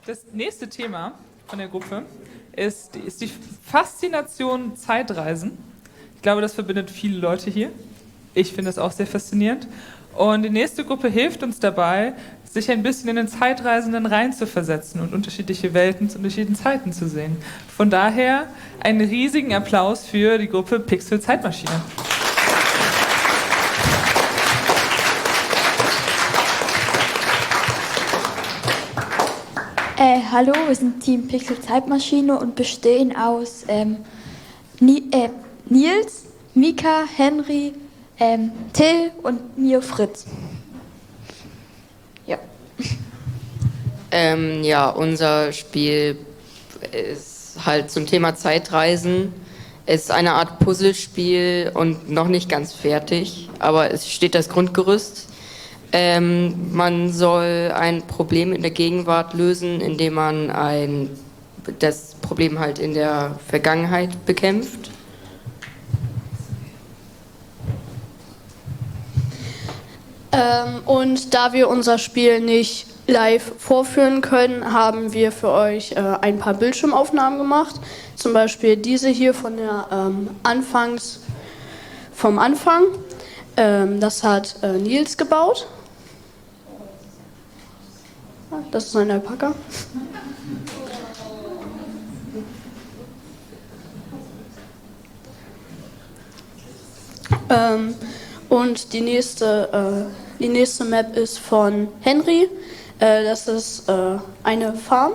Das nächste Thema von der Gruppe ist die Faszination Zeitreisen. Ich glaube, das verbindet viele Leute hier. Ich finde das auch sehr faszinierend. Und die nächste Gruppe hilft uns dabei, sich ein bisschen in den Zeitreisenden reinzuversetzen und unterschiedliche Welten zu unterschiedlichen Zeiten zu sehen. Von daher einen riesigen Applaus für die Gruppe Pixel Zeitmaschine. Hallo, wir sind Team Pixel Zeitmaschine und bestehen aus Nils, Mika, Henry, Till und mir Fritz. Ja. Ja, unser Spiel ist halt zum Thema Zeitreisen. Es ist eine Art Puzzlespiel und noch nicht ganz fertig, aber es steht das Grundgerüst. Man soll ein Problem in der Gegenwart lösen, indem man das Problem halt in der Vergangenheit bekämpft. Und da wir unser Spiel nicht live vorführen können, haben wir für euch ein paar Bildschirmaufnahmen gemacht. Zum Beispiel diese hier von der vom Anfang. Das hat Nils gebaut. Das ist ein Alpaka. Und die nächste Map ist von Henry. Das ist eine Farm.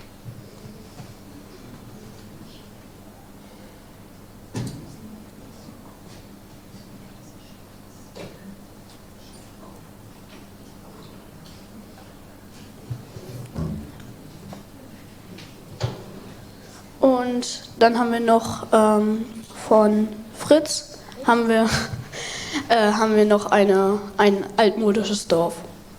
Und dann haben wir noch von Fritz haben wir noch ein altmodisches Dorf.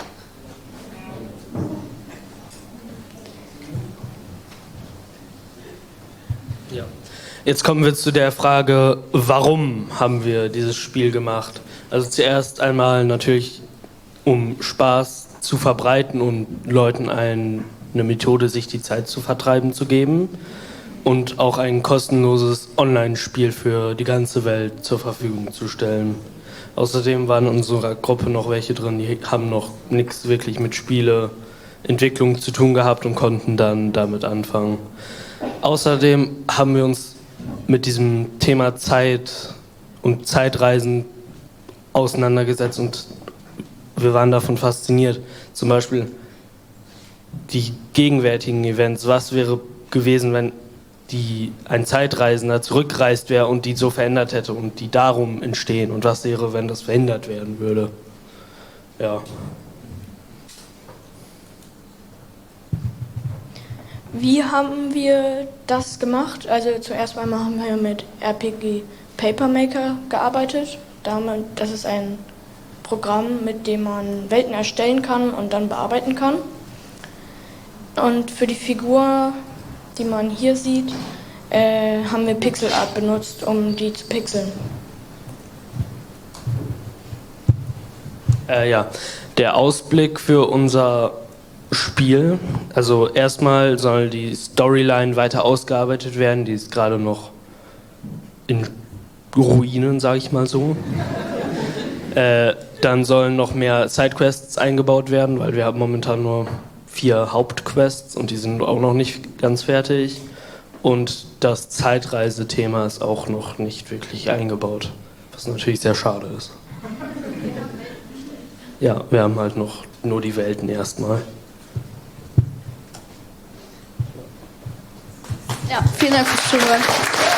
Ja. Jetzt kommen wir zu der Frage, warum haben wir dieses Spiel gemacht? Also zuerst einmal natürlich, um Spaß zu verbreiten und Leuten eine Methode, sich die Zeit zu vertreiben, zu geben. Und auch ein kostenloses Online-Spiel für die ganze Welt zur Verfügung zu stellen. Außerdem waren in unserer Gruppe noch welche drin, die haben noch nichts wirklich mit Spieleentwicklung zu tun gehabt und konnten dann damit anfangen. Außerdem haben wir uns mit diesem Thema Zeit und Zeitreisen auseinandergesetzt und wir waren davon fasziniert. Zum Beispiel die gegenwärtigen Events. Was wäre gewesen, wenn ein Zeitreisender zurückgereist wäre und die so verändert hätte und die darum entstehen? Und was wäre, wenn das verhindert werden würde? Ja. Wie haben wir das gemacht? Also zuerst einmal haben wir mit RPG Papermaker gearbeitet. Das ist ein Programm, mit dem man Welten erstellen kann und dann bearbeiten kann. Und für die Figur, die man hier sieht, haben wir Pixel Art benutzt, um die zu pixeln. Ja, der Ausblick für unser Spiel, also erstmal soll die Storyline weiter ausgearbeitet werden, die ist gerade noch in Ruinen, sage ich mal so. Dann sollen noch mehr Sidequests eingebaut werden, weil wir haben momentan nur 4 Hauptquests und die sind auch noch nicht ganz fertig. Und das Zeitreisethema ist auch noch nicht wirklich eingebaut, was natürlich sehr schade ist. Ja, wir haben halt noch nur die Welten erstmal. Ja, vielen Dank fürs Zuhören.